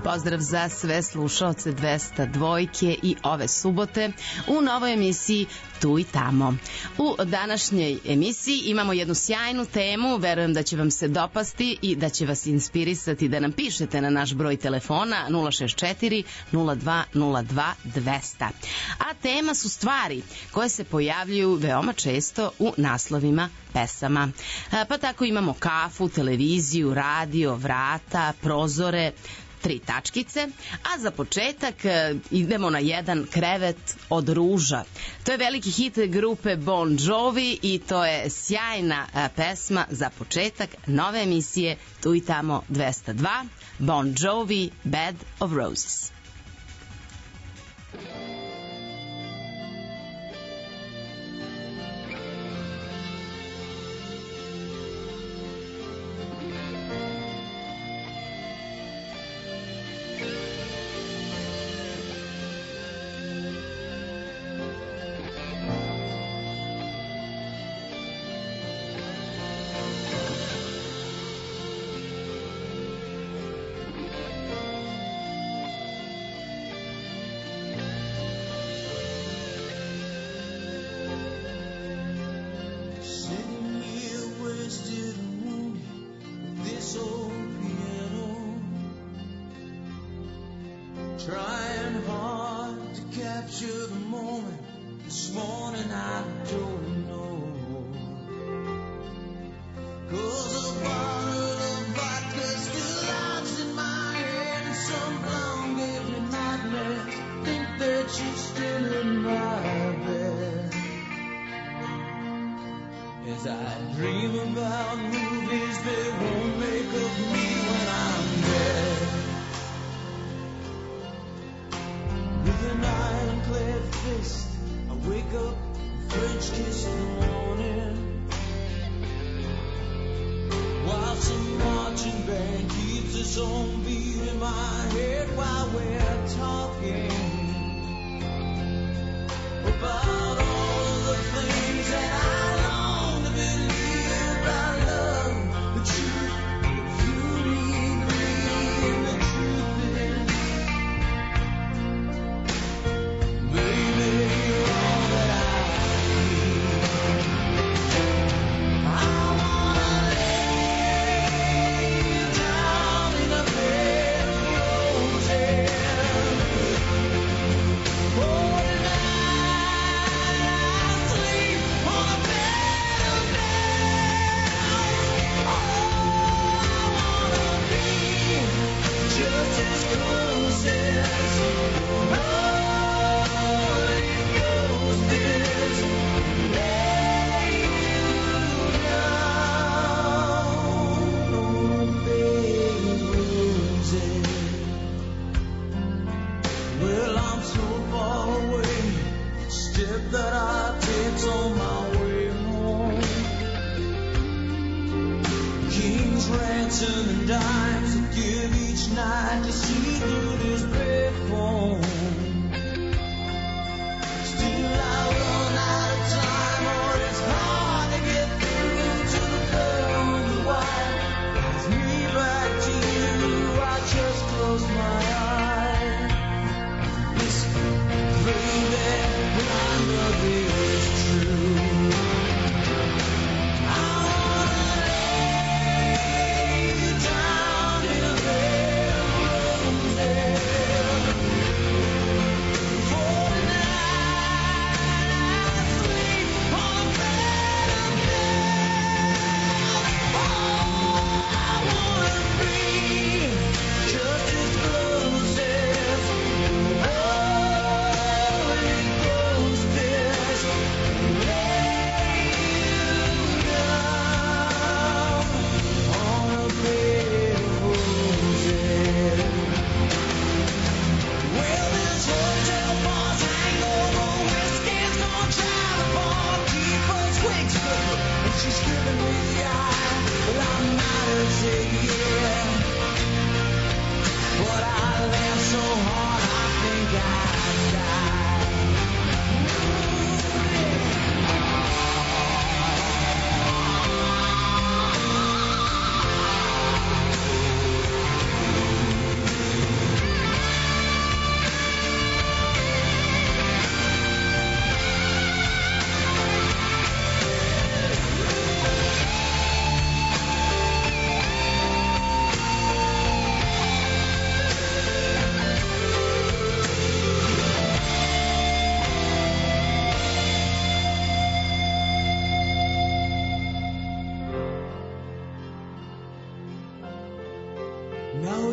Pozdrav za sve slušaoce 202 i ove subote u novoj emisiji Tu i tamo. U današnjoj emisiji imamo jednu sjajnu temu, verujem da će vam se dopasti i da će vas inspirisati da nam pišete na naš broj telefona 064 02 02 200. A tema su stvari koje se pojavljuju veoma često u naslovima pesama. Pa tako imamo kafu, televiziju, radio, vrata, prozore, 3 tačkice, a za početak idemo na jedan krevet od ruža. To je veliki hit grupe Bon Jovi i to je sjajna pesma za početak nove emisije Tu i tamo 202, Bon Jovi, Bed of Roses.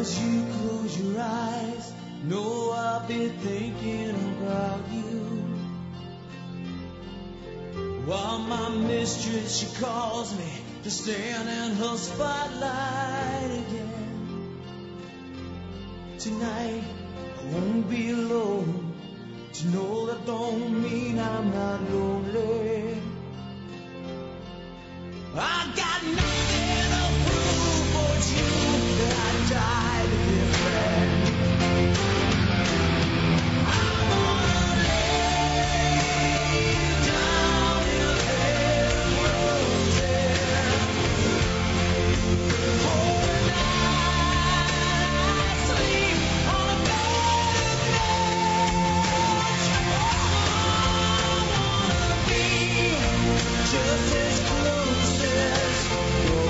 as you close your eyes, know I'll be thinking about you. While my mistress, she calls me to stand in her spotlight again. Tonight, I won't be alone. To know that don't mean I'm not lonely. I got nothing to prove for you that I died to be a friend. I wanna lay down in a bed of roses for a night, sleep on a bed of nails. I wanna be just as close as the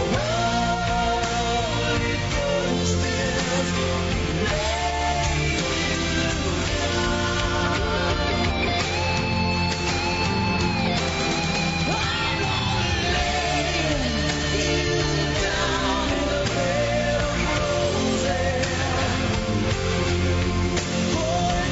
Holy Ghost is. Lay you down. I wanna lay you down in a bed of roses for a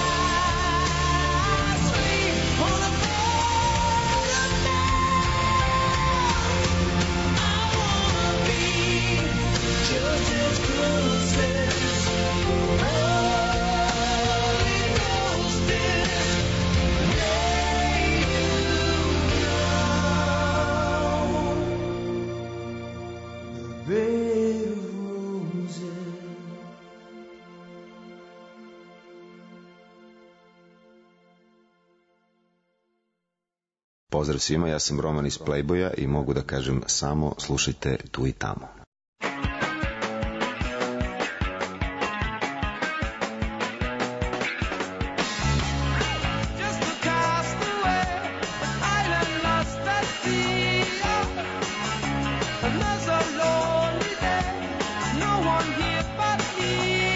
night, sleep on a bed of nails. I wanna be just as close as the Holy Ghost is. Lay you down. The bed of roses. Pozdrav svima, ja sam Roman iz Playboya i mogu da kažem samo slušajte tu i tamo. Just a castaway, island lost at sea. And there's a lonely day, no one here but me.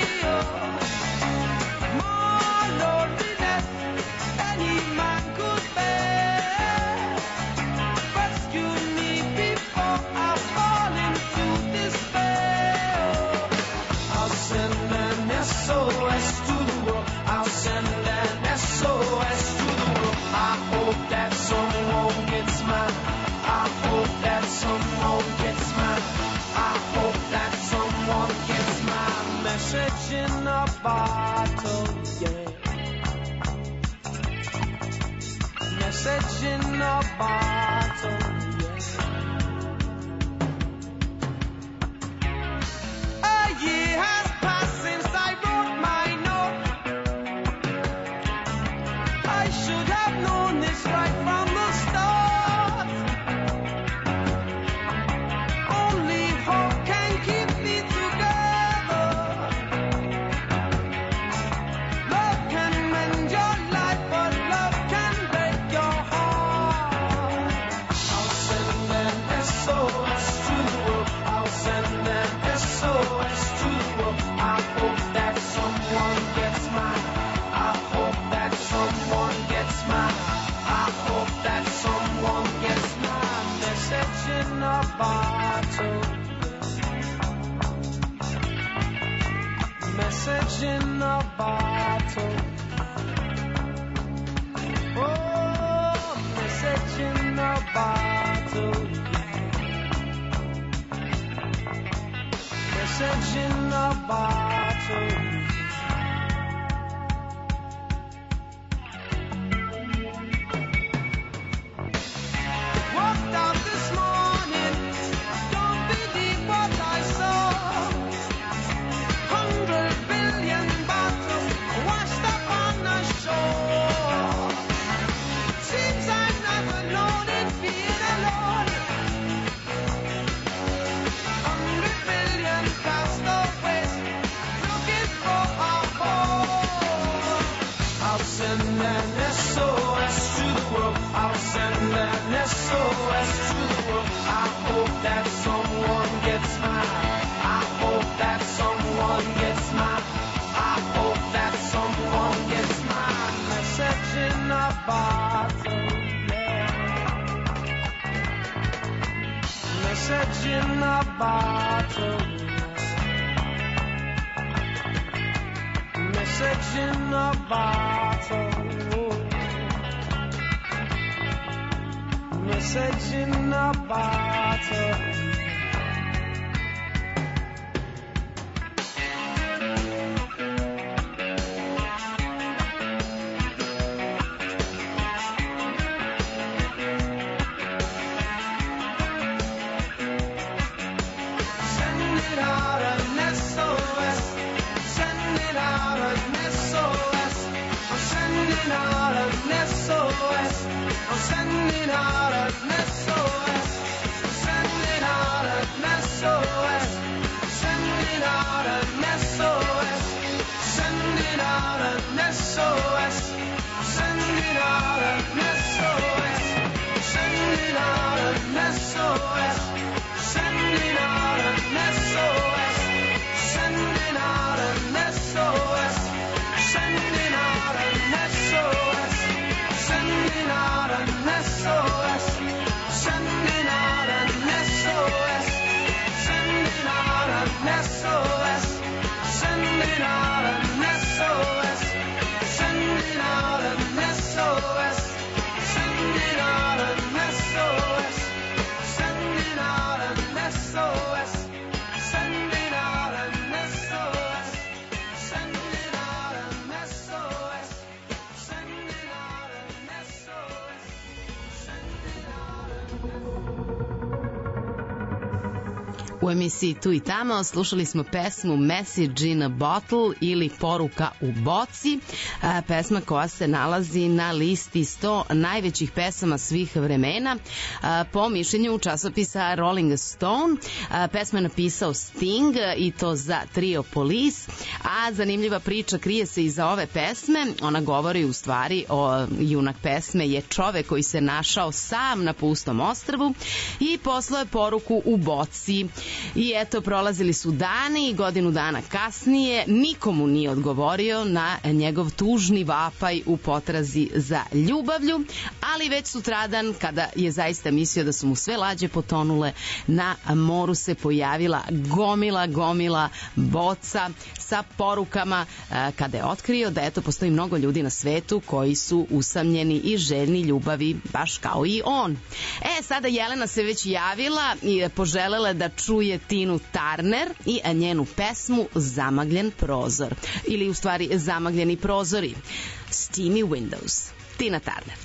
More loneliness any man could bear. Rescue me before I fall into despair. I'll send an SOS to the world. I'll send an SOS to the world. I hope that someone gets mine. I hope that someone gets mine. I hope that someone gets my message in a bottle, yeah. Message in a bottle, yeah. A year has passed since I wrote my note. I should have known this right from the start. Only hope can keep me together. Love can mend your life, but love can break your heart. I'll send an SOS to the world. I'll send an SOS to the world. I hope that someone gets mine. I hope that someone gets mine. I hope that someone gets my message in a bottle. Message in a bottle. Oh, message in a bottle. Message in a bottle. Walked out this morning, don't believe what I saw. 100 billion bottles washed up on the shore. Seems I'm not alone in being alone. 100 billion castaways looking for a home. I'll send an SOS to the world. I'll send an SOS to the world. I hope that someone gets mine. I hope that someone gets mine. I hope that someone gets mine. Message in a bottle, yeah. Message in a bottle. message in a bottle. Message in a bottle. U emisiji Tu i tamo slušali smo pesmu Message in a Bottle ili Poruka u boci, pesma koja se nalazi na listi 100 najvećih pesama svih vremena po mišljenju časopisa Rolling Stone. Pesma je napisao Sting i to za trio Police, a zanimljiva priča krije se iza ove pesme. Ona govori u stvari o junak pesme je čovek koji se našao sam na pustom ostrvu i poslao je poruku u boci. I eto, prolazili su dani i godinu dana kasnije nikomu nije odgovorio na njegov tužni vapaj u potrazi za ljubavlju, ali već sutradan, kada je zaista mislio da su mu sve lađe potonule, na moru se pojavila gomila boca sa porukama, kada je otkrio da eto postoji mnogo ljudi na svetu koji su usamljeni i željni ljubavi baš kao i on. Sada Jelena se već javila i poželela da čuje Tinu Turner i njenu pesmu Zamagljen prozor, ili u stvari Zamagljeni prozori, Steamy Windows. Tina Turner.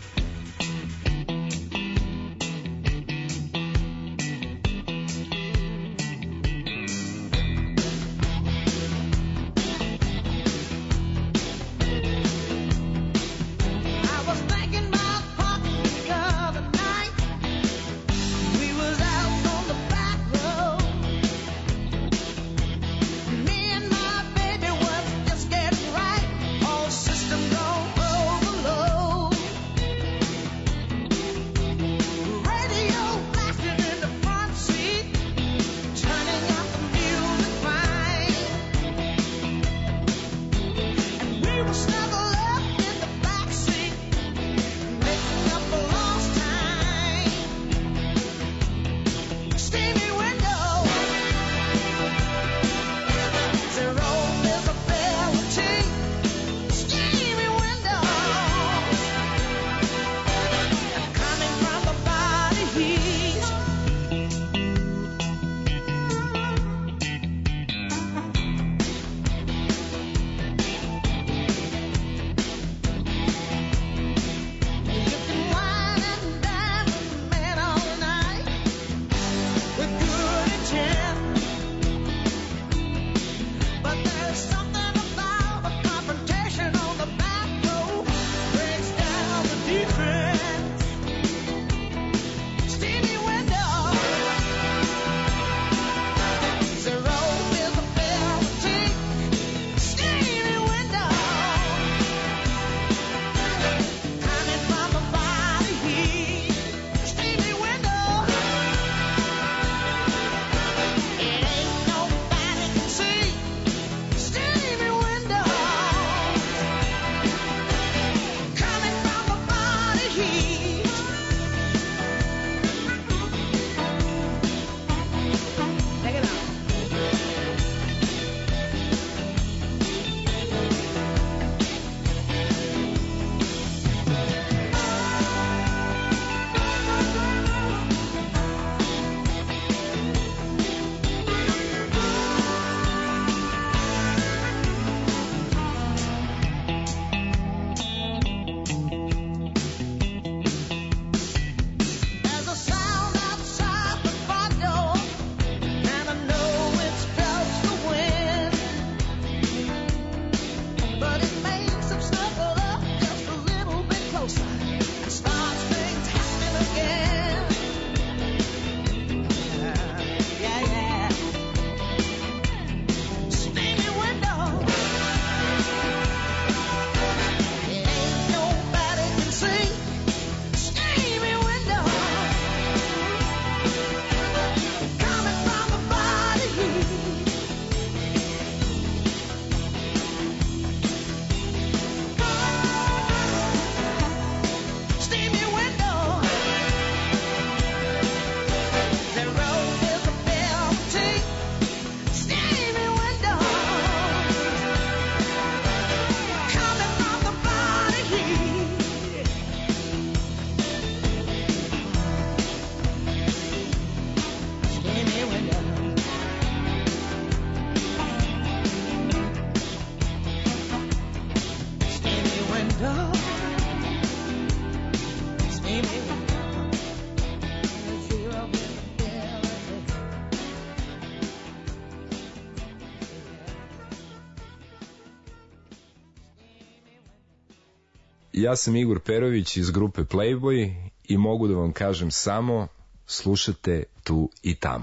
Ja sam Igor Perović iz grupe Playboy i mogu da vam kažem samo slušate tu i tamo.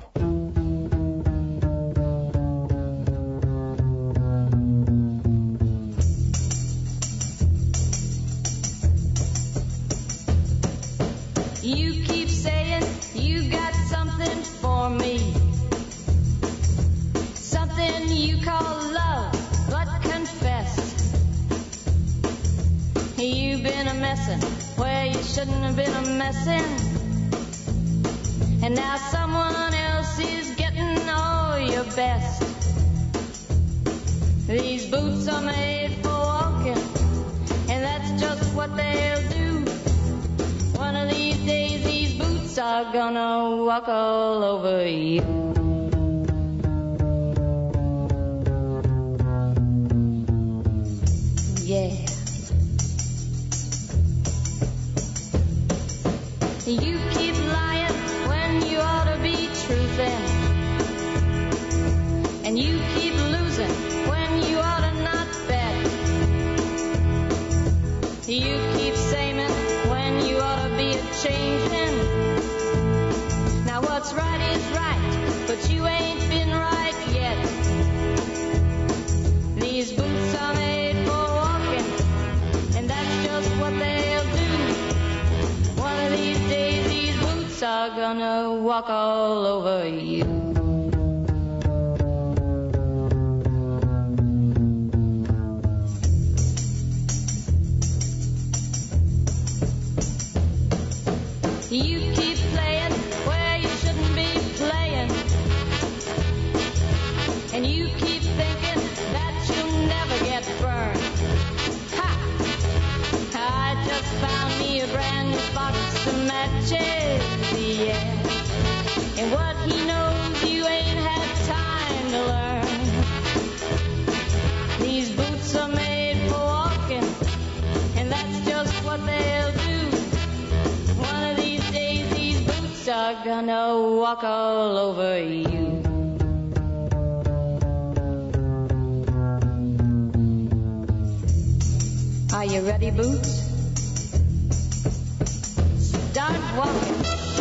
You keep saying you got something for me, something you call love, but confess you've been a messin' where you shouldn't have been a messin', and now someone else is getting all your best. These boots are made for walking, and that's just what they'll do. One of these days these boots are gonna walk all over you. Yeah. You keep lying when you ought to be truthin', and you keep losing when you ought to not bet. You keep saying when you ought to be a-changin'. Now what's right is right, but you ain't been right yet. These boots are made for walking, and that's just what they'll do. One of these days these boots are gonna walk all over you. You keep playing where you shouldn't be playing, and you keep thinking that you'll never get burned. Ha! I just found me a brand new box of matches, yeah. And what he knows you ain't had time to learn. These boots are made for walking, and that's just what they'll do. One of these days these boots are gonna walk all over you. Are you ready, Boots? Start walking.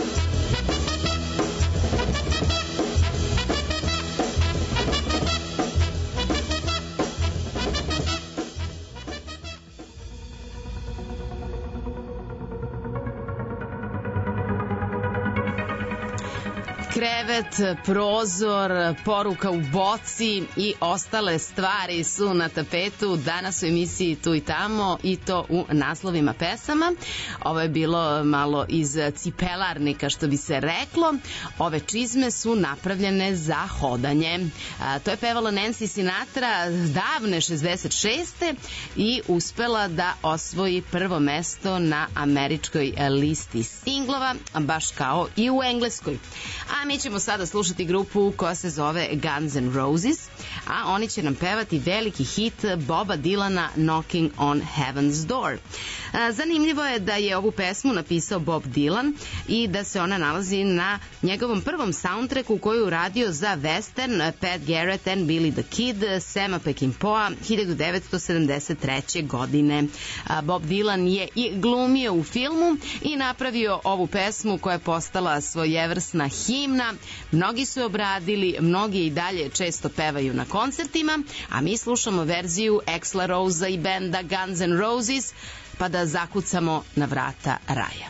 Krevet, prozor, poruka u boci i ostale stvari su na tapetu danas u emisiji Tu i tamo, i to u naslovima pesama. Ovo je bilo malo iz cipelarnika, što bi se reklo. Ove čizme su napravljene za hodanje. To je pevala Nancy Sinatra davne 66. i uspela da osvoji prvo mesto na američkoj listi singlova, baš kao i u engleskoj. A mi ćemo sada slušati grupu koja se zove Guns N' Roses, a oni će nam pevati veliki hit Boba Dylana Knocking on Heaven's Door. Zanimljivo je da je ovu pesmu napisao Bob Dylan i da se ona nalazi na njegovom prvom soundtracku koju je uradio za western Pat Garrett and Billy the Kid Sama Peckinpah 1973. godine. Bob Dylan je i glumio u filmu i napravio ovu pesmu koja je postala svojevrsna himna. Mnogi su obradili, mnogi i dalje često pevaju na koncertima, a mi slušamo verziju Axla Rosea i benda Guns N' Roses, pa da zakucamo na vrata raja.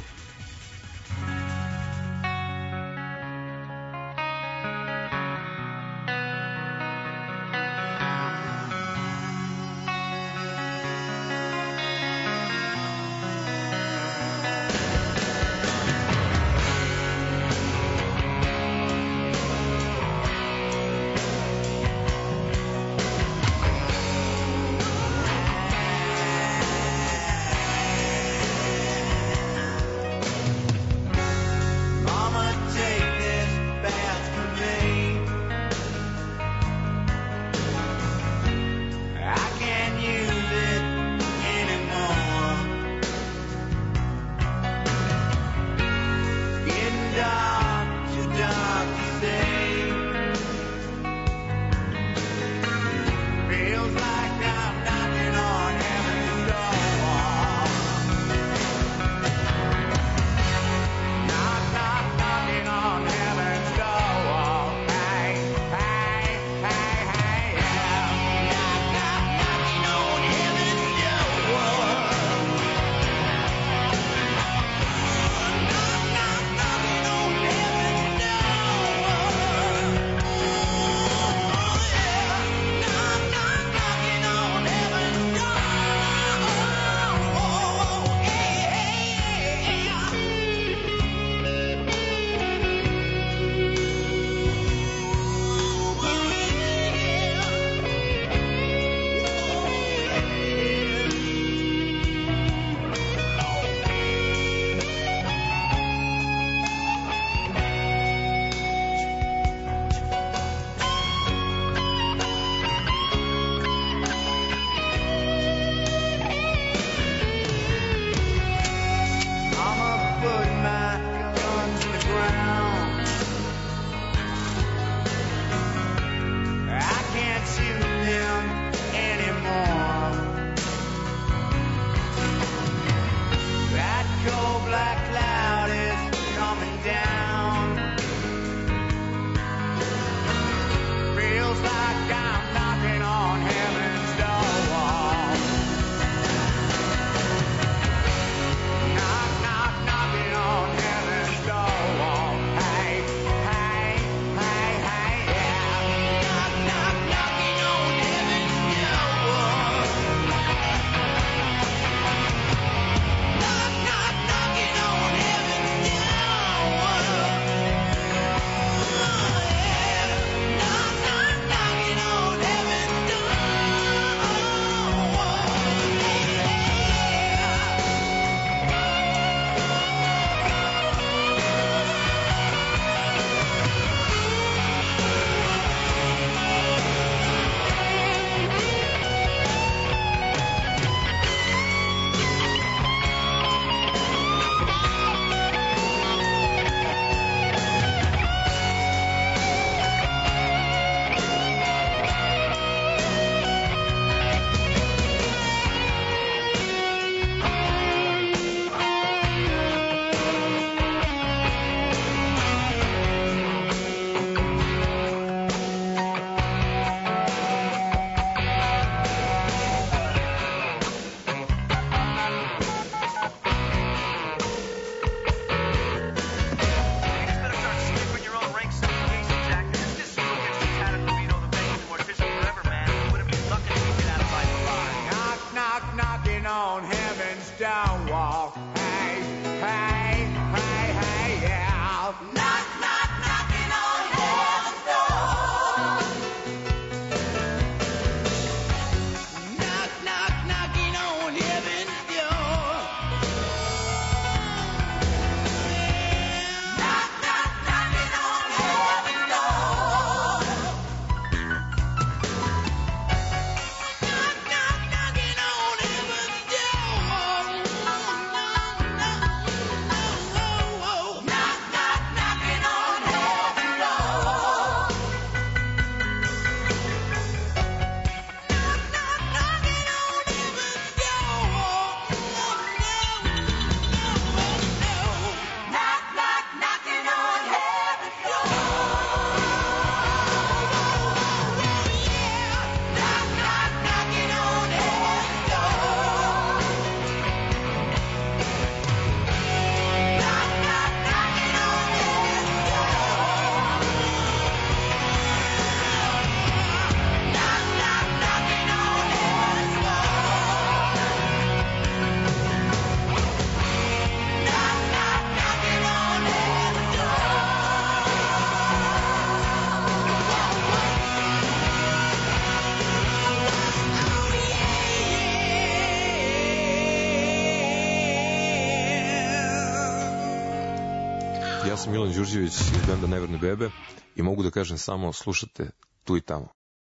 Ja sam Milan Đurđević iz benda Neverne bebe i mogu da kažem samo slušate tu i tamo.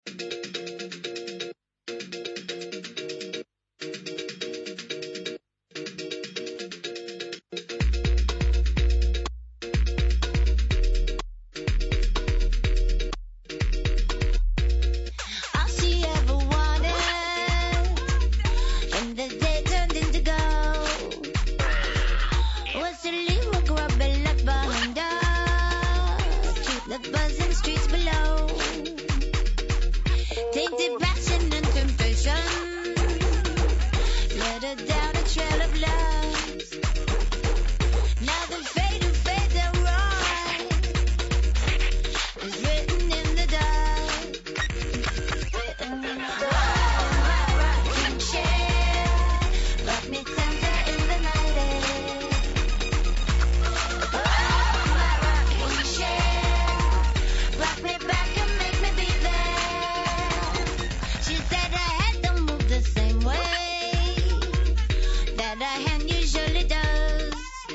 All she ever wanted, and the day turned into gold, was to leave a grubby left behind her, to the buzzing streets below. Tainted passion and temptation led her down a trail of lust. Now the fate of fate that right is written in the dust. Written in the dust. My rocking chair, rock me tender in the night air. My rocking chair, rock me back and make me be there. She said I had to move the same way that a hand usually does.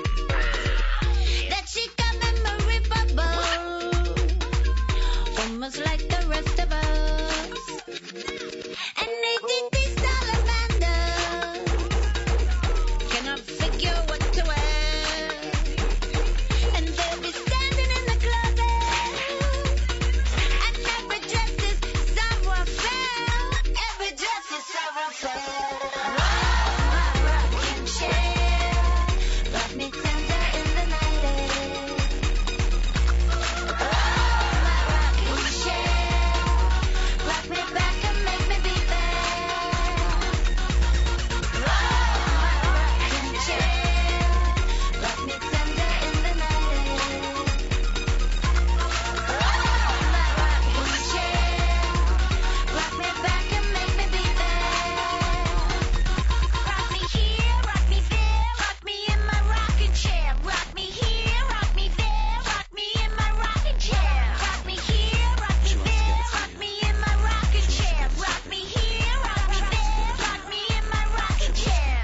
That she got memory bubble, almost like the rest of us. And ADD salamander cannot figure what to wear. And they'll be standing in the closet, and every dress is savoir-faire. Every dress is savoir-faire. My rocking chair, rock me tender in the night air. My rocking chair, rock me back and make me be there. My rocking chair, rock me tender in the night air. My rocking chair, rock me back and make me be there. Rock me here, rock me there, rock me in my rocking chair. Rock me here, rock me there, rock me in my rocking chair. Rock me here, rock me there, rock me in my rocking chair. Rock me here, rock me there, rock me in my rocking chair.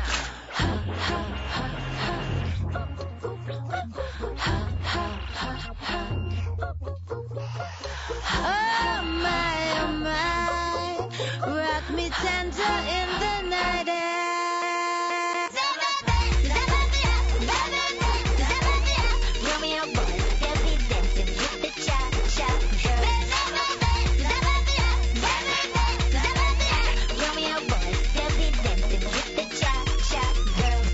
Oh my, rock me tender in the night air. Romeo boys, they'll be dancing with the cha-cha girls. Romeo boys, they'll be dancing with the cha-cha girls.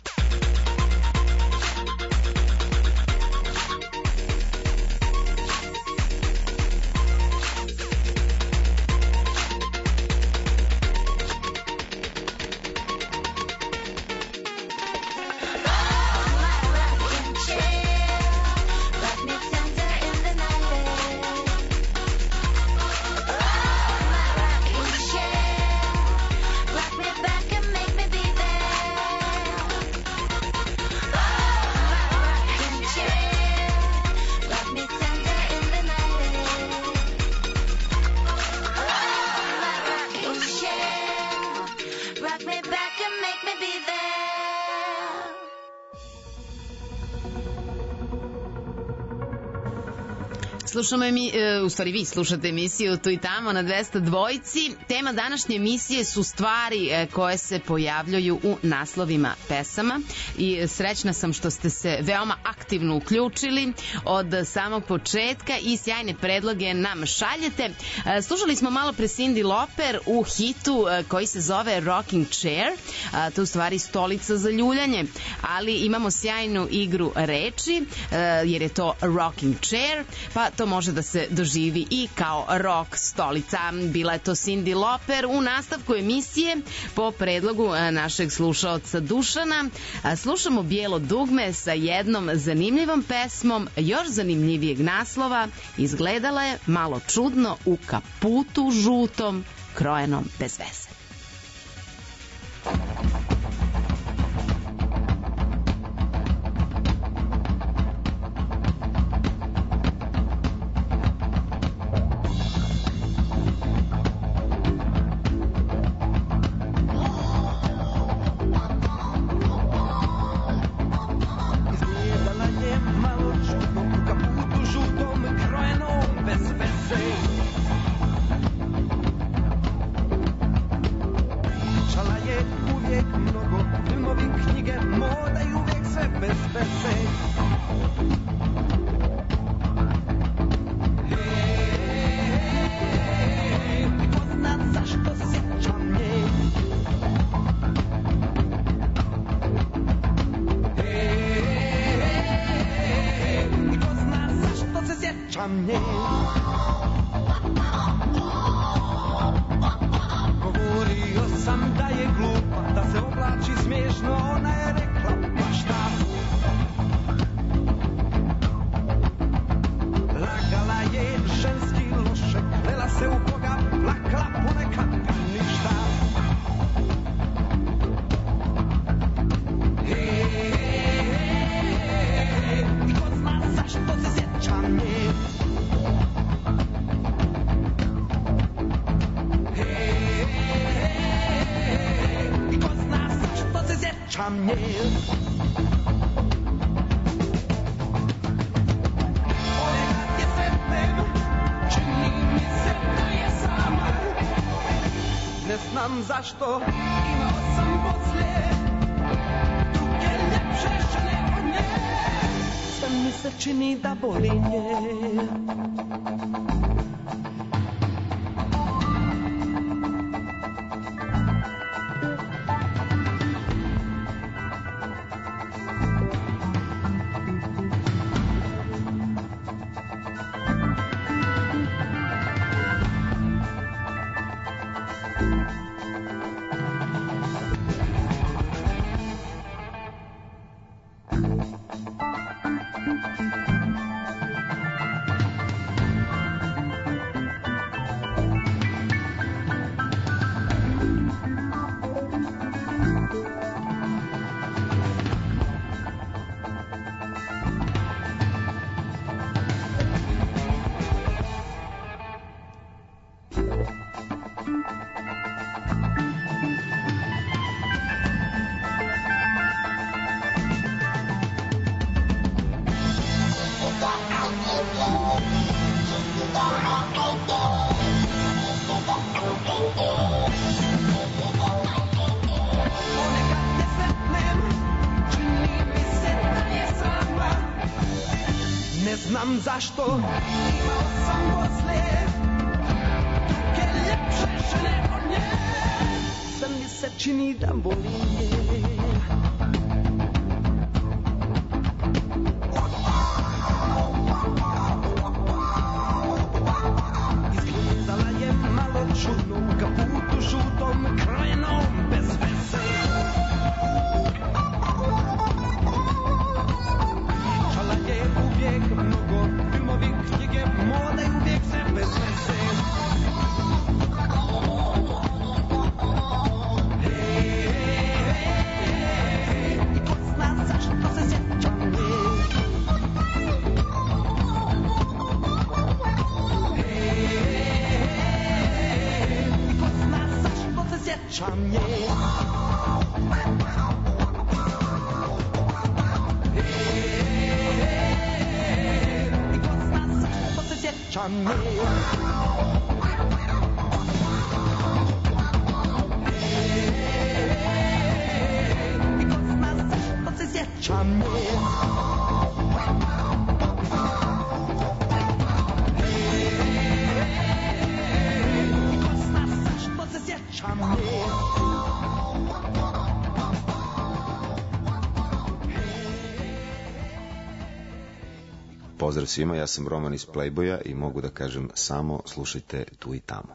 Rock me back and make me be there. Slušamo u stvari vi slušate emisiju Tu i tamo na 202. Tema današnje emisije su stvari koje se pojavljuju u naslovima pesama i srećna sam što ste se veoma aktivno uključili od samog početka i sjajne predloge nam šaljete. Slušali smo malo pre Cyndi Lauper u hitu koji se zove Rocking Chair, to je u stvari stolica za ljuljanje, ali imamo sjajnu igru reči jer je to Rocking Chair, pa to može da se doživi i kao rock stolica. Bila je to Cyndi Lauper u nastavku emisije po predlogu našeg slušaoca Dušana. Slušamo Bijelo dugme sa jednom zanimljivom pesmom, još zanimljivijeg naslova. Izgledala je malo čudno u kaputu žutom, krojenom bez veze. Izgledala je malo čudno uvijek mnogo, filmovi, knjige, moda i uvijek sve bez veze. Ko zna zašto se sjećam nje? Ko zna zašto se sjećam nje? Govorio sam da je glupa, da se oblači smiješno, ona je rekla pa šta? Lagala je ženski loše, klela se u Boga, plakala ponekad pa ništa. I ko zna zašto se sjećam nje? I ko zna zašto se sjećam nje? Ponekad je sretnem, čini mi se da je sama. Ne znam zašto, imao sam poslije druge ljepše žene od nje. Sve mi se čini da boli nje. Ponekad je sretnem, čini mi se da je sama. Ne znam zašto, imao sam poslije druge ljepše žene od nje. Sve mi se čini da boli nje. Izgledala je malo čudno, u kaputu žutom, krojenom, bez veze. Pričala je uvijek mnogo, filmovi, knjige, moda i uvijek sve bez veze. I ko zna zašto se sjećam nje? I ko zna zašto se sjećam nje? I ko zna zašto se sjećam nje? I ko zna zašto se sjećam nje? I ko zna zašto se sjećam nje? Pozdrav svima, ja sam Roman iz Playboya i mogu da kažem samo slušajte tu i tamo.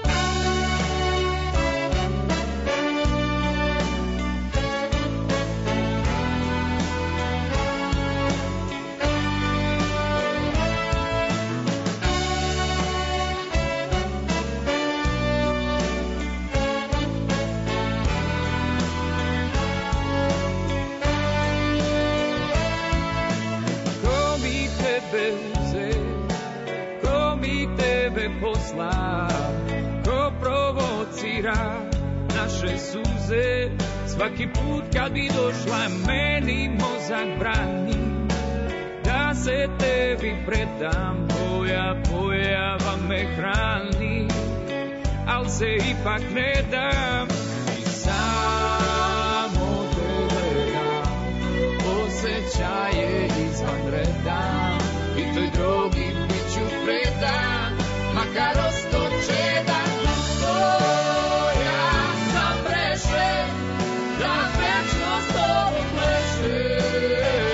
I veze, ko mi tebe posla, ko provocira naše suze. Svaki put kad bi došla meni mozak brani da se tebi predam, tvoja pojava me hrani, al se ipak ne dam i samo te gledam, osjećaje izvan reda i toj drogi bit ću predan, makar ostočedan. Ja sam rešen da večno s tobom plešem.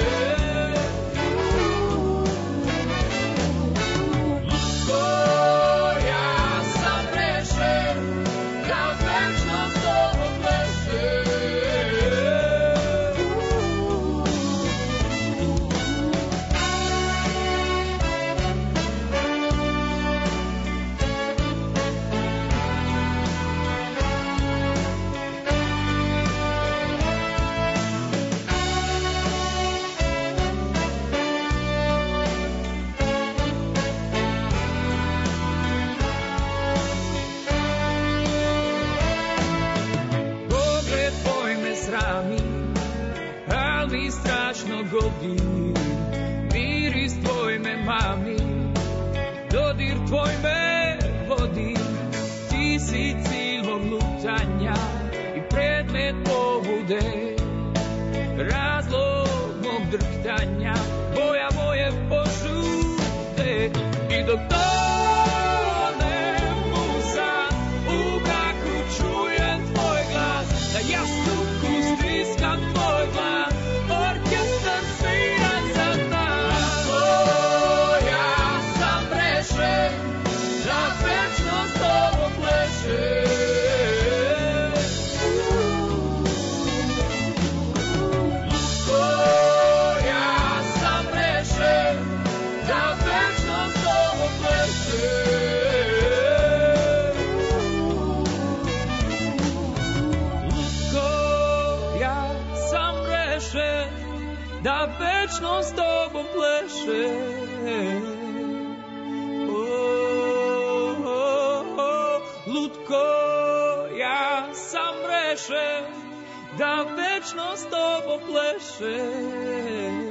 Miris tvoj me mami, dodir tvoj me vodi, ti si cilj mog lutanja i predmet pobude, razlog mog drhtanja, boja moje požude. I dok tonem u san, u mraku čujem tvoj glas, na jastuku stiskam tvoj glas, orkestar svira za nas. Ja sam rešen da večno s tobom plešem. Ja sam rešen da večno s tobom plešem. Ja sam rešen da večno s tobom plešem. Lutko, ja sam rešen da večno s tobom plešem.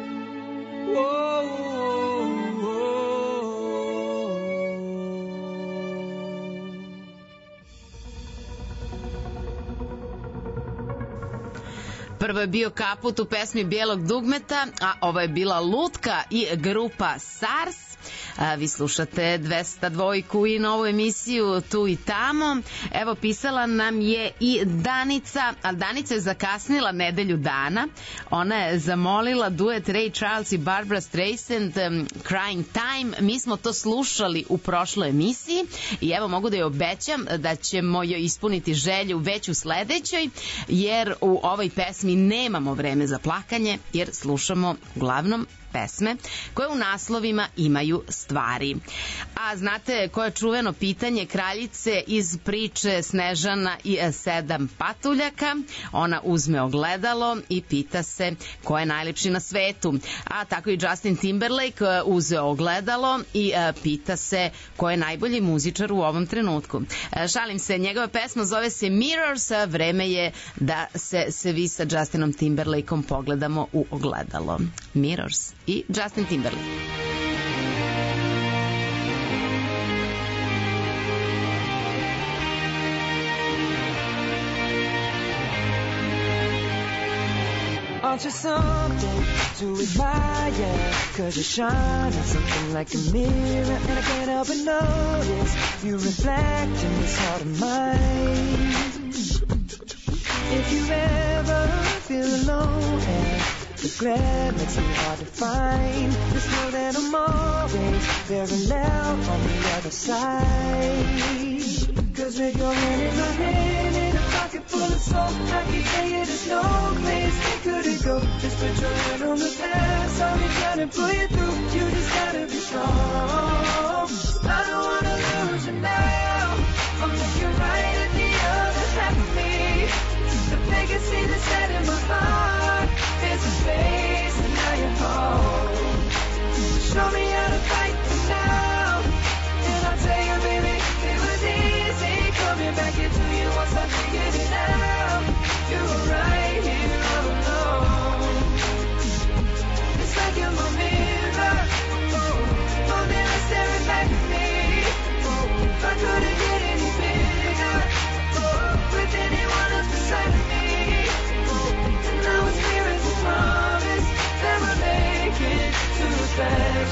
Prvo je bio Kaput u pesmi Bijelog dugmeta, a ovo je bila Lutka i grupa SARS. Vi slušate 202 i novu emisiju Tu i tamo. Evo, pisala nam je i Danica, ali Danica je zakasnila nedelju dana. Ona je zamolila duet Ray Charles i Barbara Streisand, Crying Time. Mi smo to slušali u prošloj emisiji i evo mogu da joj obećam da ćemo joj ispuniti želju već u sledećoj, jer u ovoj pesmi nemamo vreme za plakanje, jer slušamo uglavnom pesme koje u naslovima imaju stvari. A znate koje je čuveno pitanje kraljice iz priče Snežana i 7 patuljaka? Ona uzme ogledalo i pita se ko je najlepši na svetu. A tako i Justin Timberlake uzeo ogledalo i pita se ko je najbolji muzičar u ovom trenutku. Šalim se, njegova pesma zove se Mirrors, a vreme je da se vi sa Justinom Timberlakeom pogledamo u ogledalo. Mirrors i Justin Timberlake. Aren't you something to admire? 'Cause you shine at something like a mirror, and I can't help but notice you reflect in this heart of mine. If you ever feel alone and regret makes it hard to find, just know that I'm always very loud on the other side. 'Cause with your hand in my hand and a pocket full of soul, I can tell you there's no place that couldn't go. Just put your hand on the past, I'll be trying to pull you through. You just gotta be strong. I don't wanna lose you now. I'm looking right at the other half of me. The vacancy that's set in my heart is a space, and now you're home. Show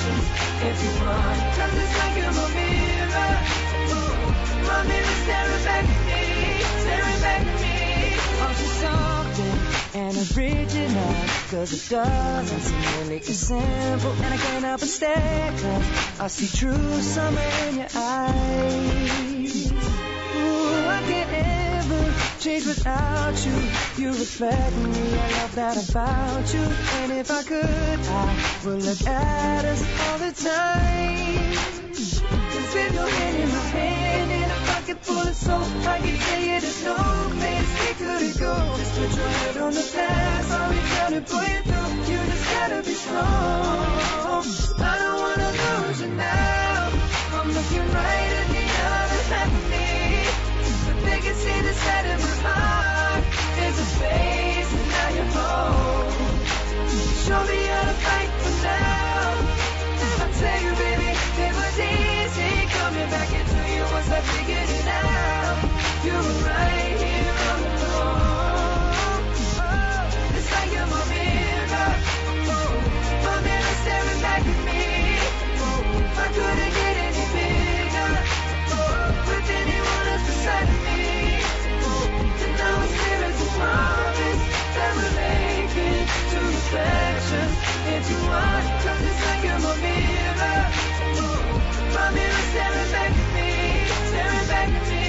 reflections into one. 'Cause it's like you're my mirror. My mirror staring back at me, staring back at me. Oh, she's something and original, 'cause it doesn't seem really as simple. And I can't help but stare, 'cause I see true summer in your eyes. Ooh, I can't ever change without you. You reflect me, I love that about you. And if I could, I would look at us all the time. Just with your hand in my hand, in a pocket full of soap, I can tell you there's no place we couldn't go. Just put your head on the past, I'll be trying to pull you through. You just gotta be strong. I don't wanna lose you now. I'm looking right at the other half of me. But they can see the side of my heart. There's a space and now you're home. Show me how to fight for now. I tell you, baby, it was easy coming back into you once I figured it out. You were right here all along. Oh, it's like you're my mirror. Oh, my mirror staring back at me. Oh, I couldn't get any bigger. Oh, with anyone else beside of me. Oh, and now it's clear as a promise that we're making two reflections into one. 'Cause it's like you're my mirror. My mirror staring back at me, staring back at me.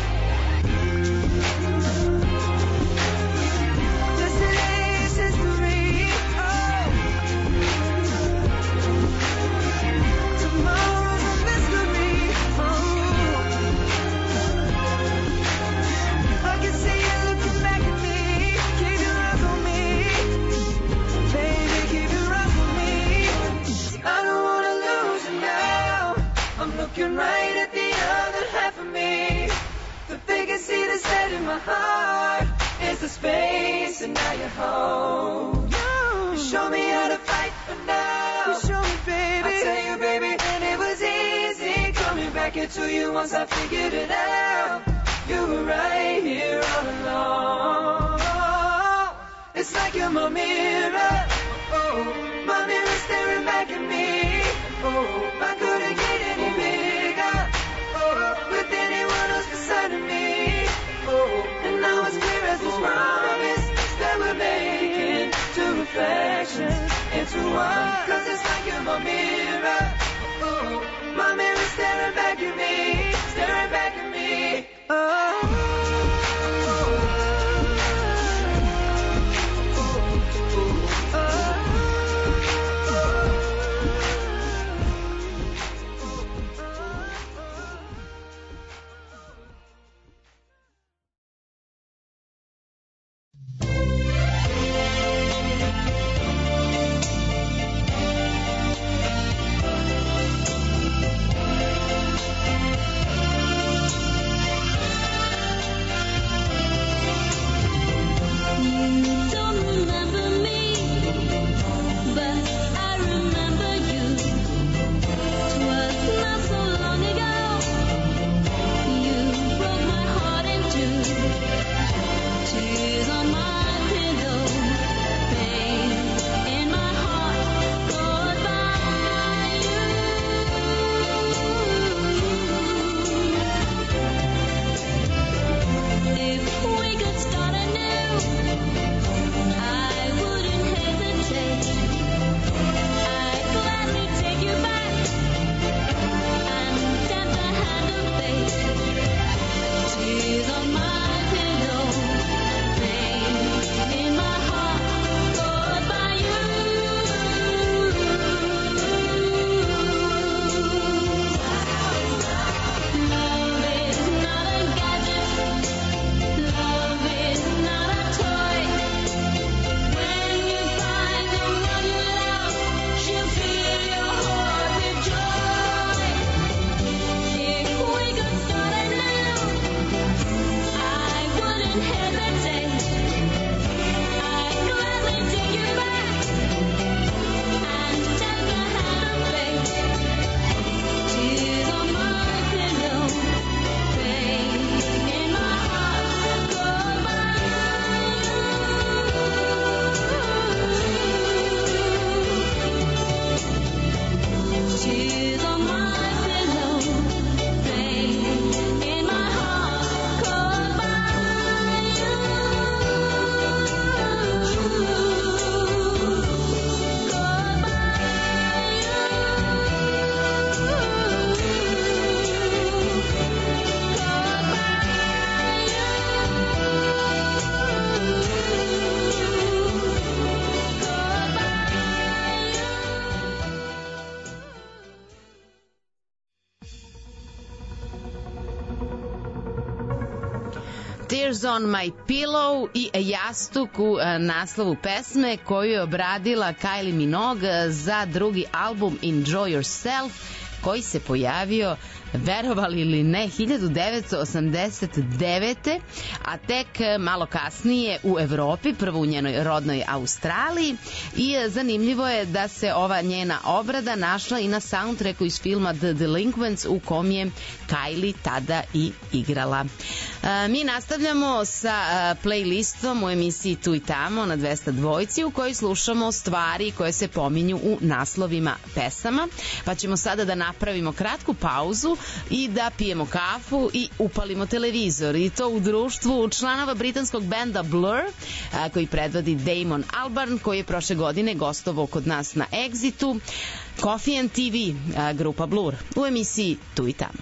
Yesterday's history. Oh. Tomorrow's a mystery. Oh. I can see you looking back at me. Keep your eyes on me. Baby, keep your eyes on me. I don't wanna lose you now. I'm looking right at the other half of me. But they can see the set in my heart. It's the space and now you're home. You show me how to fight for now. You show me, baby. I tell you, baby, and it was easy coming back into you once I figured it out. You were right here all along. It's like you're my mirror. Oh, my mirror staring back at me. Oh, I couldn't get any bigger. Oh, with anyone else beside of me. Oh, and now it's clear as this promise that we're making two reflections into one. 'Cause it's like you're my mirror. Oh, my mirror staring back at me, staring back at me. Oh. Tears on my pillow i jastuk u naslovu pesme koju je obradila Kylie Minogue za drugi album Enjoy Yourself, koji se pojavio, verovali ili ne, 1989. a tek malo kasnije u Evropi, prvo u njenoj rodnoj Australiji, i zanimljivo je da se ova njena obrada našla i na soundtracku iz filma The Delinquents u kom je Kylie tada i igrala. Mi nastavljamo sa playlistom u emisiji Tu i tamo na 202 u kojoj slušamo stvari koje se pominju u naslovima pesama, pa ćemo sada da napravimo kratku pauzu i da pijemo kafu i upalimo televizor, i to u društvu članova britanskog benda Blur, koji predvodi Damon Albarn, koji je prošle godine gostovao kod nas na Exitu. Coffee and TV, grupa Blur, u emisiji Tu i tamo.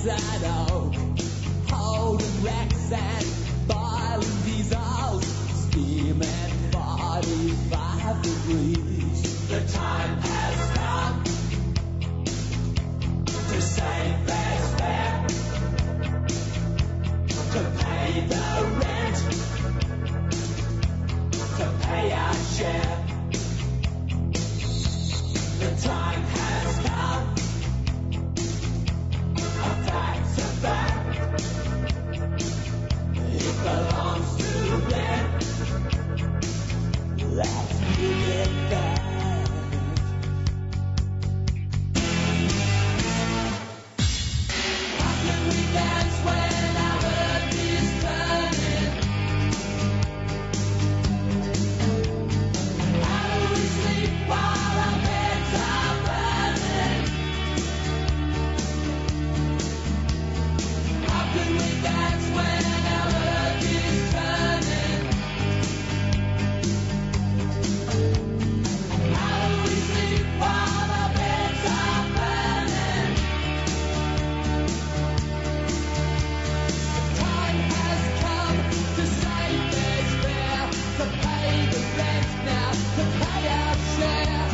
desert oak, holding wrecks and boiling diesels, steaming 45 degrees. The time has come to save fair's fare, to pay the rent, to pay our share. The time has come, a fact's a fact, it belongs to them. Let's move it back. How can we dance when our earth is turning? How do we sleep while our beds are burning? How can we dance when our earth is turning? How do we sleep while our beds are burning? Time has come to save this fare, to pay the rent now, to pay our share.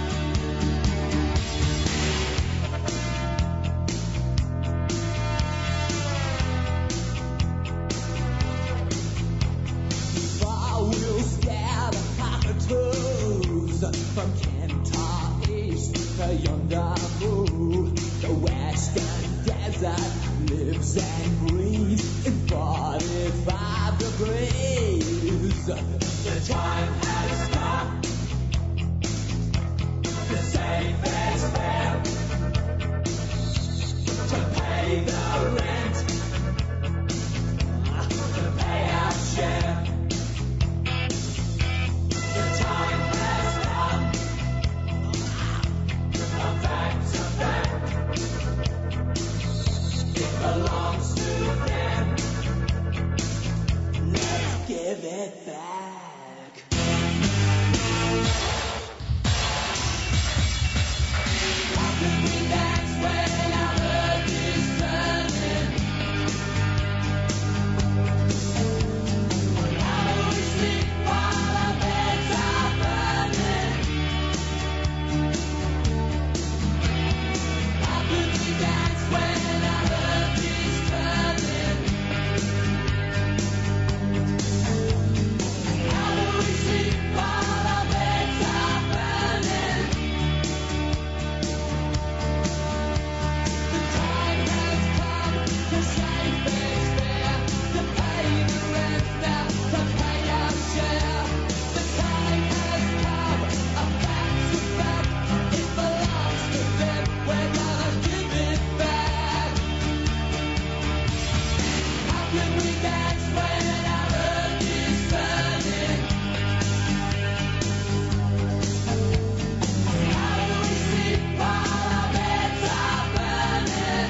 Far we'll scare the cockatoos from Kentar East to yonder moon. The western desert lives and breathes in 45 degrees. The time has come to save fair's fare, to pay the rent, to pay our share. The time has come, a fact's a fact, it belongs to them. Let's give it back. How can we dance when our earth is turning? How do we sleep while our beds are burning? How can we dance when our earth is turning? How do we sleep while our beds are burning? The time has come to save fair's fare, to pay the rent now, to pay our share. The time has come, a fact's a fact, it belongs to them. We're gonna give it back. How can we dance when our earth is turning? How do we sleep while our beds are burning?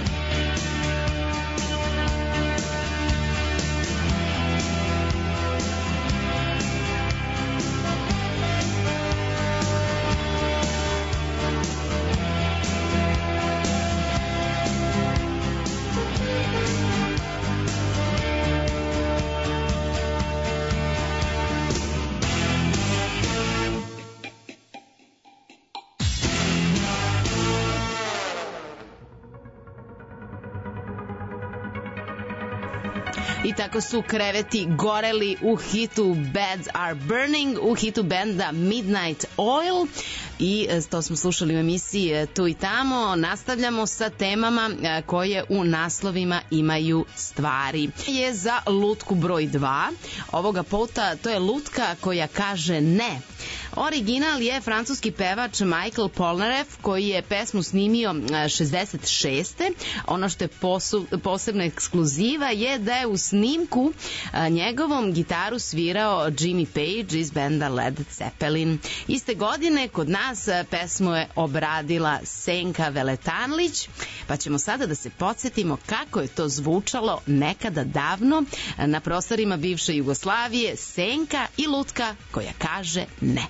I tako su kreveti goreli u hitu Beds Are Burning, u hitu benda Midnight Oil. I to smo slušali u emisiji Tu i tamo. Nastavljamo sa temama koje u naslovima imaju stvari. Je za lutku broj 2. Ovoga puta to je lutka koja kaže ne. Original je francuski pevač Michael Polnareff koji je pesmu snimio 66. Ono što je posebna ekskluziva je da je u snimku njegovom gitaru svirao Jimmy Page iz benda Led Zeppelin. Iste godine kod nas pesmu je obradila Senka Veletanlić, pa ćemo sada da se podsjetimo kako je to zvučalo nekada davno na prostorima bivše Jugoslavije. Senka i lutka koja kaže ne.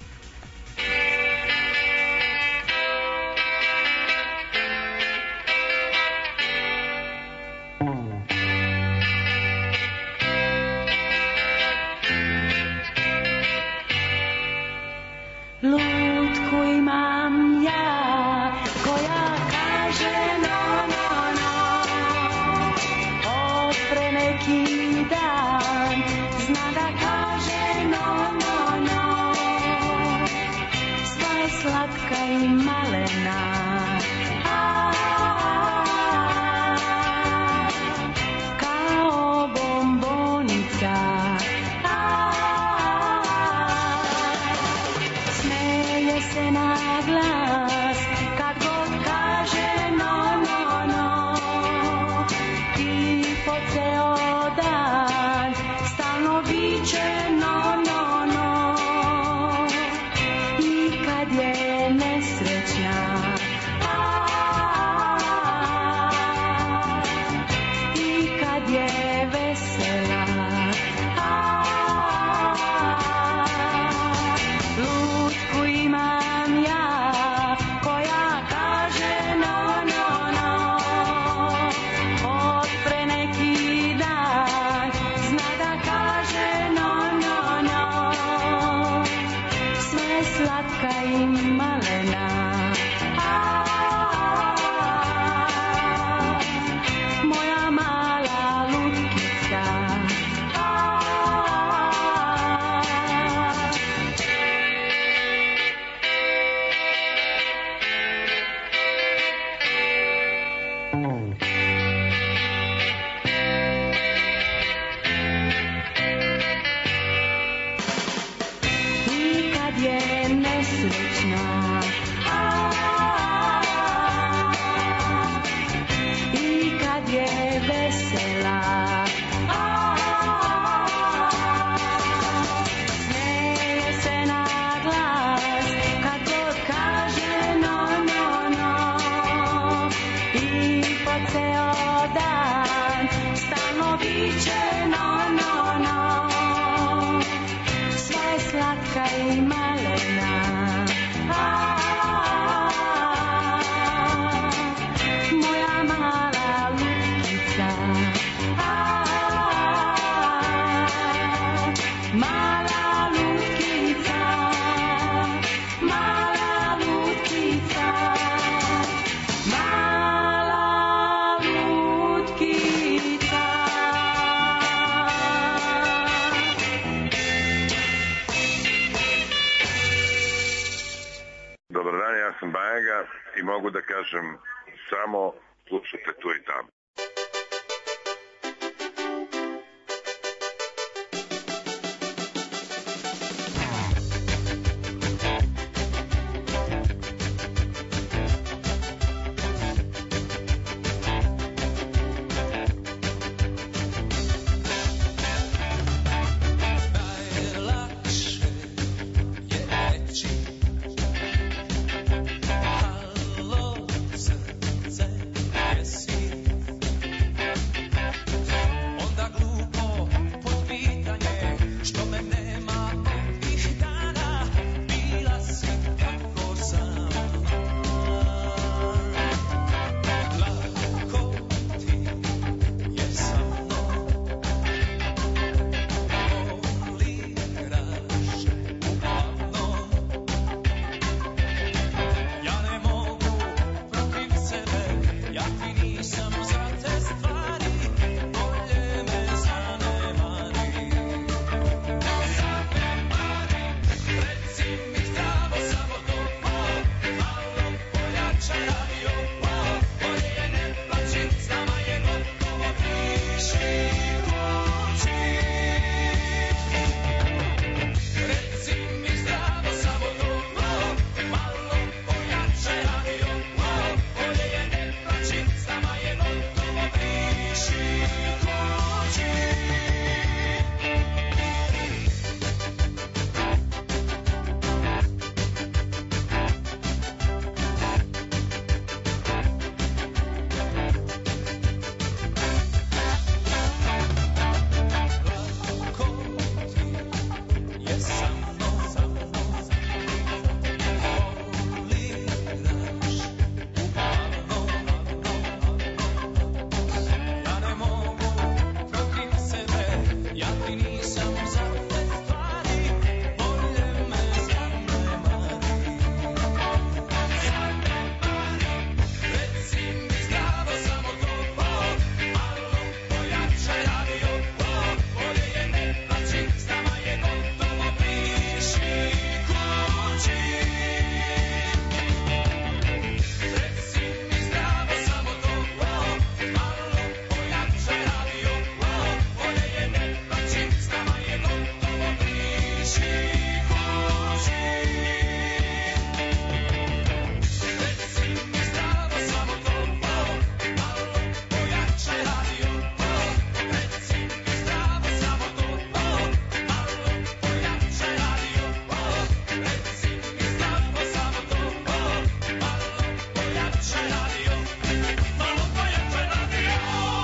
biće, no, no, no. Sva je slatka i malena. Moja mala lutkica. Mala lutkica. Mala lutkica. Mala lutkica. Dobar dan, ja sam Bajaga i mogu da kažem samo slušajte tu i tamo. Najlakše je reći halo srce, gdje si? Onda glupo potpitanje što me nema ovih dana, bila si tako sama. Lako ti je sa mnom, poliraš uglavnom. Ja ne mogu protiv sebe, ja ti nisam za te stvari, bolje me zanemari. Reci mi zdravo, samo to, malo pojača radio, bolje je ne plaći, s nama je gotovo, piši kući. Reci mi zdravo, samo to, malo pojača radio, bolje je ne plaći, s nama je gotovo, piši kući. Lako ti je sa mnom, poliraš uglavnom. Ja ne mogu protiv sebe, ja ti nisam za te stvari, bolje me zanemari. Reci mi zdravo, samo to, malo pojača radio, bolje je ne plaći, s nama je gotovo, piši kući. Reci mi zdravo, samo to, malo pojača radio, bolje je ne plaći, s nama je gotovo, piši kući. Reci mi zdravo, samo to, malo pojača radio, reci mi zdravo, samo to, malo pojača radio, reci mi zdravo, samo to, malo pojača radio, malo pojača radio.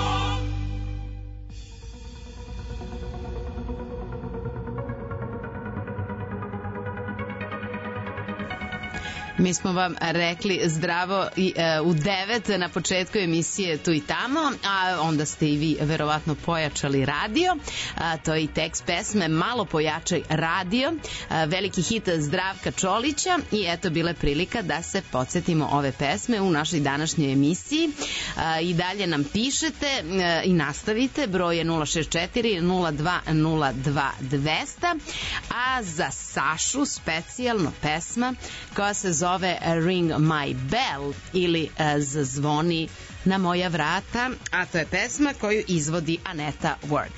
Mi smo vam rekli zdravo i u 9 na početku emisije Tu i tamo, a onda ste i vi verovatno pojačali radio. To je i tekst pesme Malo pojačaj radio, veliki hit Zdravka Čolića i eto bila je prilika da se podsjetimo ove pesme u našoj današnjoj emisiji. I dalje nam pišete i nastavite, broj je 064 0202 200, a za Sašu specijalno pesma koja se zove Ring My Bell ili Zazvoni na moja vrata, a to je pesma koju izvodi Aneta Ward.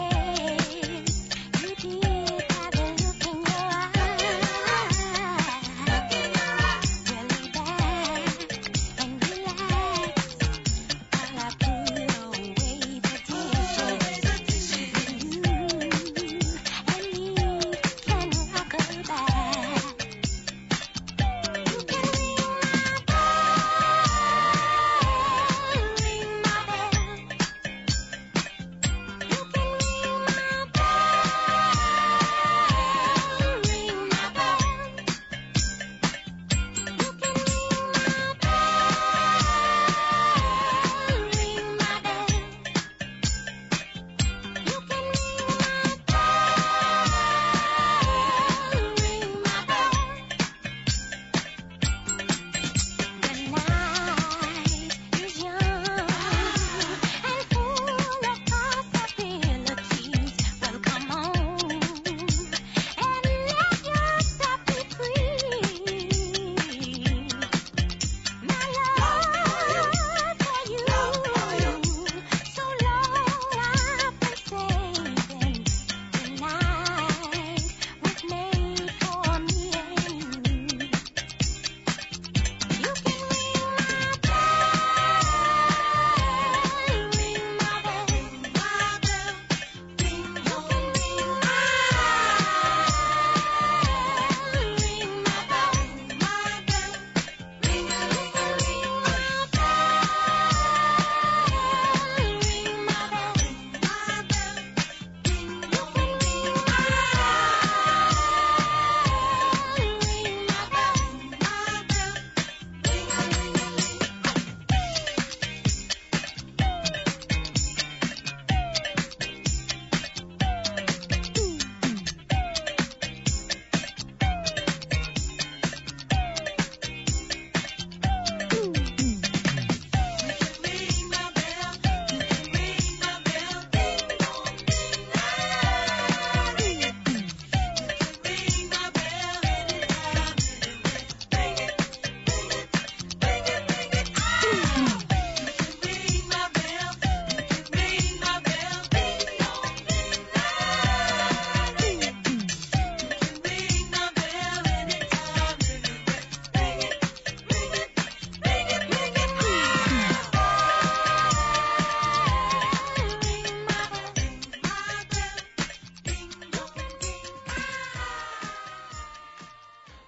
I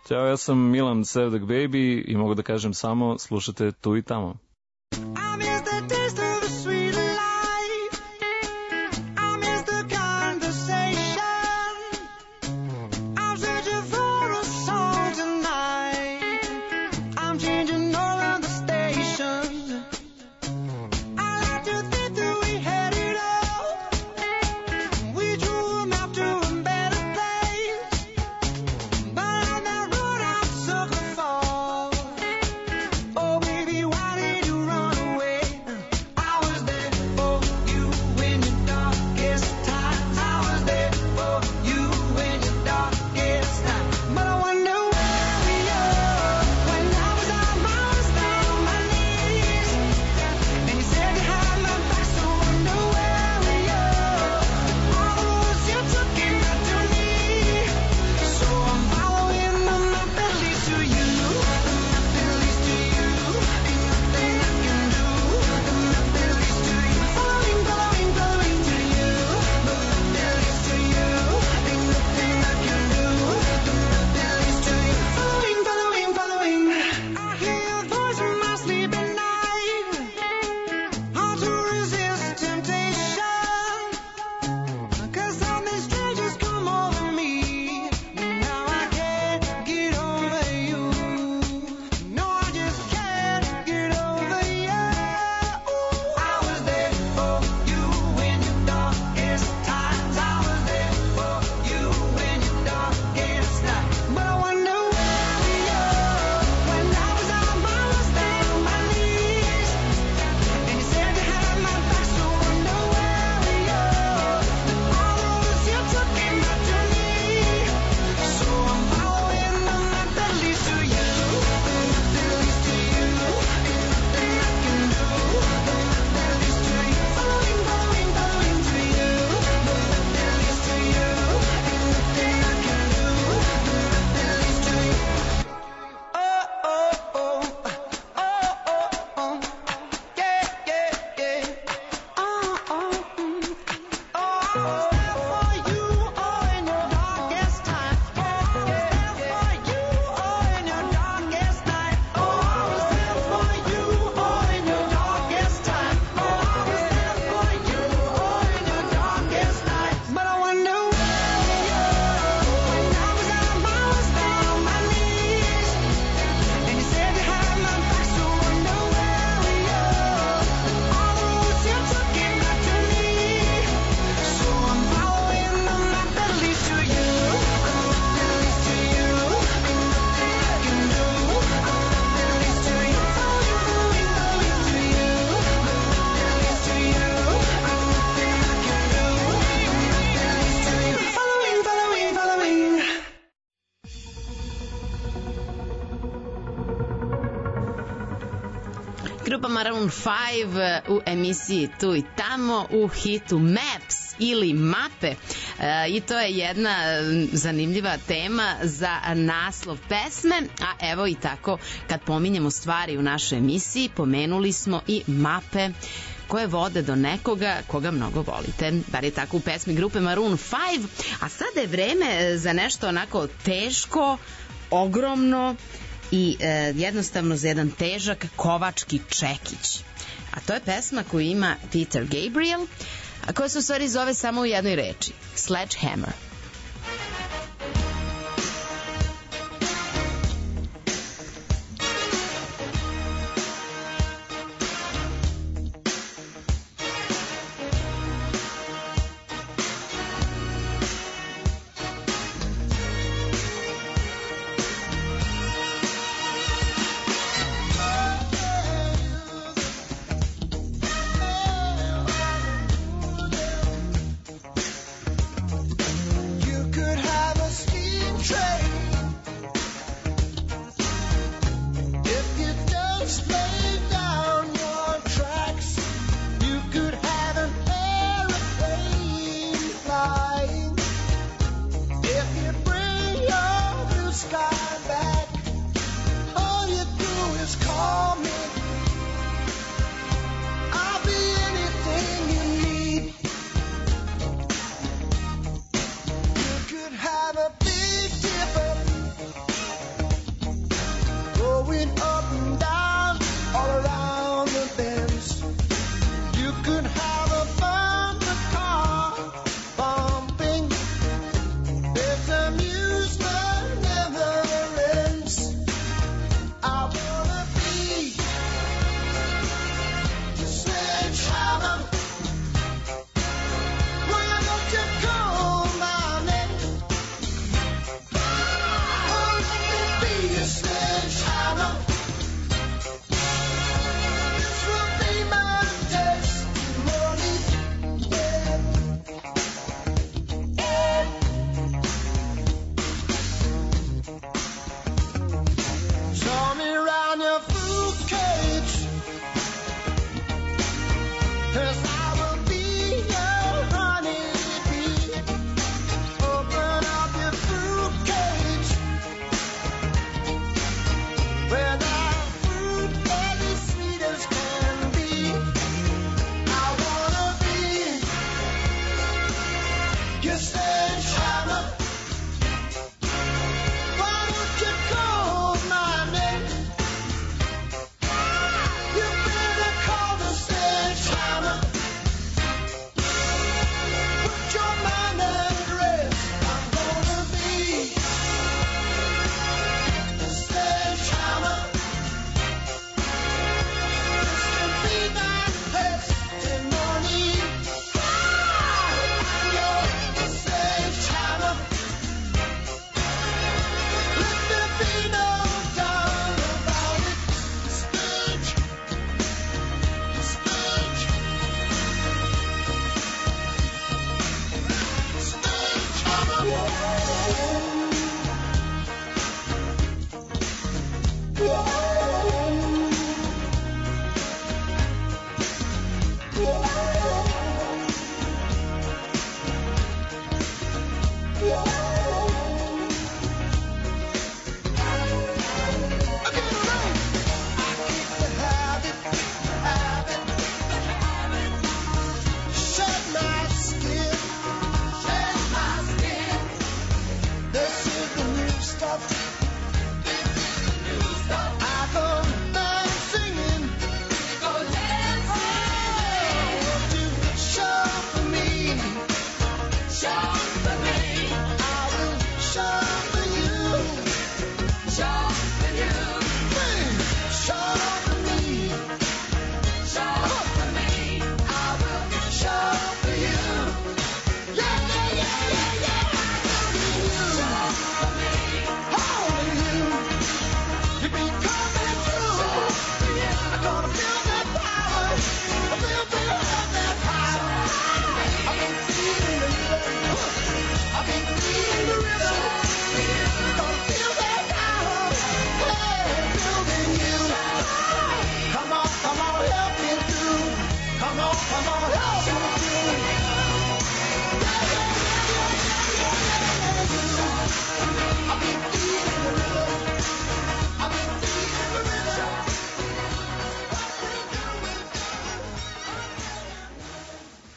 Ćao, ja sam Milan Sevdak Baby i mogu da kažem samo slušate tu i tamo. I miss the taste of the sweet life. I miss the conversation. I'm searching for a song tonight. I'm changing all of the stations. I like to think that we had it all. We drew a map to a better place. But on that road I took a fall. Oh baby, why did you run away? I was there for you in your darkest times. I was there for you in your darkest times. But I wonder where we are when I was on my own, down on my knees. And you said you had my back, so I wonder where we are. All the roads you took came back to me. So I'm following the map that leads to you. The map that leads to you. Ain't nothing I can do. The map that leads to you. Following, following, following to you. The map that leads to you. Ain't nothing I can do. The map that leads to you. Following, following, following. I hear your voice in my sleep at night. Hard to resist temptation. 'Cause something strange has come over me. Now I can't get over you. No, I just can't get over you. I was there for you in your darkest times. I was there for you in your darkest night. But I wonder where we are when I was on my last down on my knees. And you said you had my back, so I wonder where we are. All the roads you took came back to me. So I'm following the map that leads to you. The map that leads to you. Ain't nothing I can do. The map that leads to you. Following, following, following to you. The map that leads to you. Ain't nothing I can do. The map that leads to you. Oh, oh, oh. Oh, oh, oh. Yeah, yeah, yeah. Oh, oh, oh. I was there for you, oh, in your darkest time. Oh, I was there for you, oh, in your darkest night. Oh, I was there for you, oh, in your darkest time. Oh, I was there for you, oh, in your darkest night. But I wonder where we are when I was on my last down on my knees. And you said you had my back, so I wonder where we are. All the roads you took came back to me. So I'm following the map that leads to you. The map that leads to you. Ain't nothing I can do. The map that leads to you. Following, following, following to you. The map that leads to you. Ain't nothing I can do. The map that leads to you. Following, following, following. Grupa Maroon 5 u emisiji Tu i tamo u hitu Maps ili Mape. I to je jedna zanimljiva tema za naslov pesme, a evo i tako kad pominjemo stvari u našoj emisiji pomenuli smo i mape koje vode do nekoga koga mnogo volite. Bar je tako u pesmi grupe Maroon 5, a sada je vreme za nešto onako teško, ogromno i jednostavno za jedan težak kovački čekić. A to je pesma koju ima Peter Gabriel, a koja se u stvari zove samo u jednoj reči: Sledgehammer.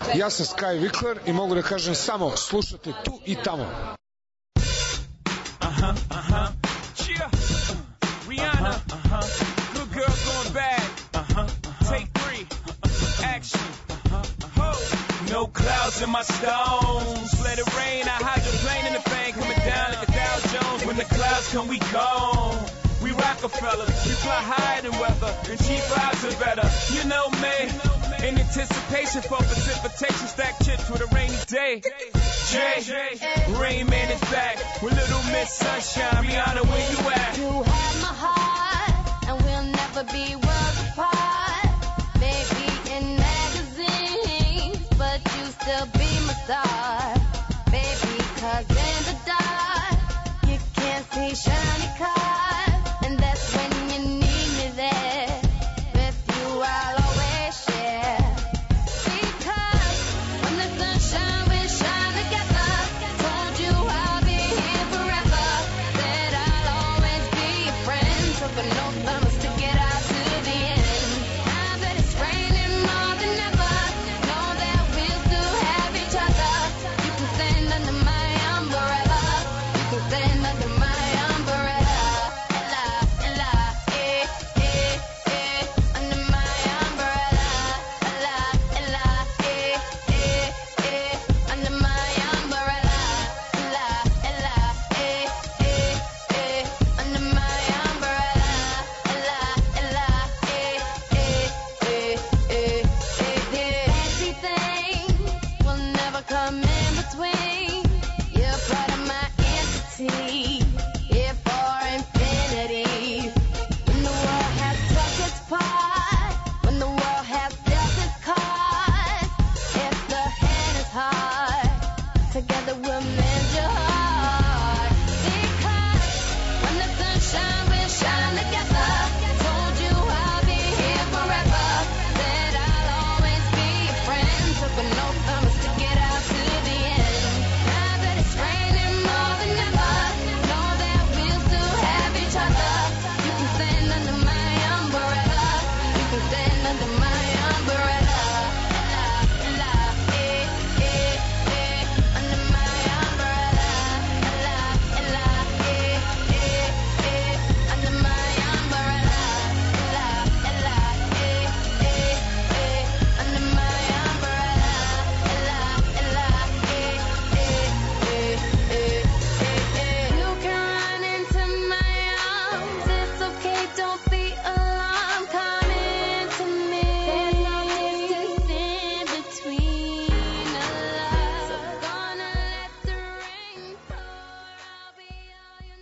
Ja sam Sky Vikler i mogu da kažem samo slušate tu i tamo. Cheer. Rihanna. Good girl going bad. Take 3. Action. No clouds in my stones. Let it rain. I hydroplane in the bank. Coming down like a Dow Jones. When the clouds come, we gone. We Rockefeller. We fly higher than weather. And cheap vibes are better. You know me. In anticipation for precipitation. Stack chips with a rainy day. Jay. Rain Man is back. With Little Miss Sunshine. Rihanna, where you at? You have my heart, and we'll never be worlds apart. Maybe in magazines, but you still be my star. Baby, 'cause in the dark, you can't see shiny cars. And that's when you need me there. With you, I'll always share. Because when the sunshine will shine together, told you I'll be here forever. Said I'll always be your friend. Took an oath, promise to get out to the end. Now that it's raining more than ever, know that we'll still have each other. You can stand under my umbrella. You can stand under my umbrella. Ella, Ella, under my umbrella. Ella, Ella, under my umbrella. Ella, Ella, under my umbrella. Ella, Ella, fancy things will never come in between. You're part of my entity, here for infinity. When the world has took its part, when the world has dealt its cards, if the hand is hard, together we'll mend your heart. Because when the sunshine will shine together, told you I'll be here forever. Said I'll always be your friend. Took an oath, promise to get out to the end. Now that it's raining more than ever, know that we'll still have each other. You can stand under my umbrella. You can stand under my umbrella. Ella, under my umbrella. Ella, under my umbrella. Ella, under my umbrella. You can run into my arms. It's okay, don't be alarmed. Come into me. There's no distance in between us. So gonna let the rain pour. I'll be all you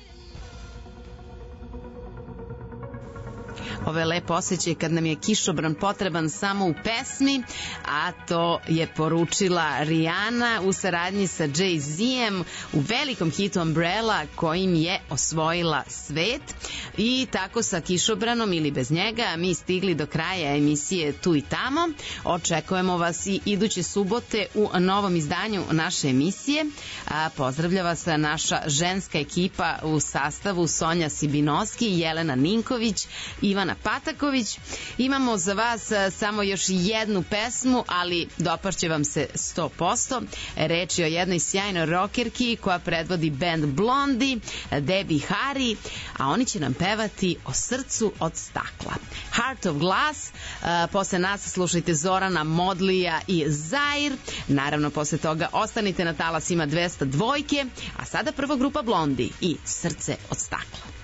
need. Ovo je lep osjećaj kad nam je kišobran potreban samo u pesmi, a to je poručila Rihanna u saradnji sa Jay-Z-em u velikom hitu Umbrella kojim je osvojila svet. I tako sa kišobranom ili bez njega mi stigli do kraja emisije Tu i tamo. Očekujemo vas i iduće subote u novom izdanju naše emisije. Pozdravlja vas naša ženska ekipa u sastavu Sonja Sibinoski, Jelena Ninković, Ivana Pataković. Imamo za vas samo još jednu pesmu, ali dopašće vam se 100%. Reč je o jednoj sjajnoj rockerki koja predvodi band Blondie, Debbie Harry, a oni će nam pevati o srcu od stakla. Heart of Glass, posle nas slušajte Zorana Modlija i Zair, naravno posle toga ostanite na talasima 202, a sada prvo grupa Blondie i Srce od stakla.